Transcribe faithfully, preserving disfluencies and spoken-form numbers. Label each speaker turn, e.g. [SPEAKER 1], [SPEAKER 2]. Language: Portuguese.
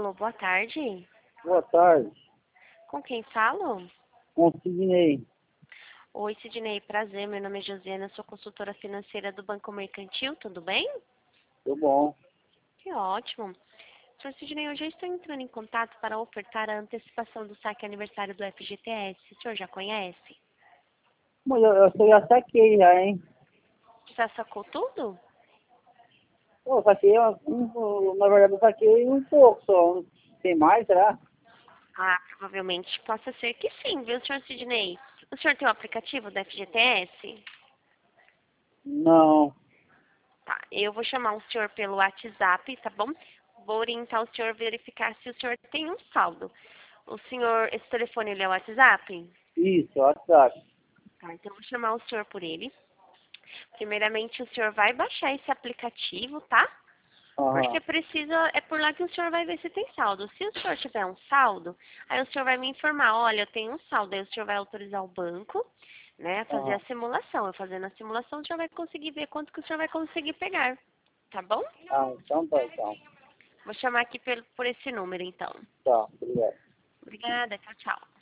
[SPEAKER 1] Alô, boa tarde.
[SPEAKER 2] Boa tarde,
[SPEAKER 1] Com quem falo?
[SPEAKER 2] com o Sidney.
[SPEAKER 1] Oi, Sidney, prazer. Meu nome é Josiana, sou consultora financeira do Banco Mercantil, tudo bem?
[SPEAKER 2] Tudo bom?
[SPEAKER 1] Que ótimo. senhor Sidney, eu já estou entrando em contato para ofertar a antecipação do saque aniversário do F G T S. O senhor já conhece?
[SPEAKER 2] Mas eu, eu só já saquei já, hein?
[SPEAKER 1] Já sacou tudo?
[SPEAKER 2] Pô, eu saquei, um, um- na verdade eu saquei um pouco só. Tem mais, será?
[SPEAKER 1] Ah, provavelmente possa ser que sim, viu, senhor Sidney? O senhor tem o aplicativo do F G T S?
[SPEAKER 2] Não.
[SPEAKER 1] Tá, eu vou chamar o senhor pelo WhatsApp, tá bom? Vou orientar o senhor a verificar se o senhor tem um saldo. O senhor, esse telefone ele é o WhatsApp?
[SPEAKER 2] Isso, WhatsApp.
[SPEAKER 1] Tá, então eu vou chamar o senhor por ele. Primeiramente, o senhor vai baixar esse aplicativo, tá?
[SPEAKER 2] Aham.
[SPEAKER 1] Porque precisa, é por lá que o senhor vai ver se tem saldo. Se o senhor tiver um saldo, aí o senhor vai me informar, olha, eu tenho um saldo. Aí o senhor vai autorizar o banco, né, a fazer a
[SPEAKER 2] Aham.
[SPEAKER 1] simulação. Eu fazendo a simulação, o senhor vai conseguir ver quanto que o senhor vai conseguir pegar. Tá bom?
[SPEAKER 2] Ah, então tá, então.
[SPEAKER 1] Vou chamar aqui por, por esse número, então.
[SPEAKER 2] Tá, obrigado.
[SPEAKER 1] Obrigada, tchau, tchau.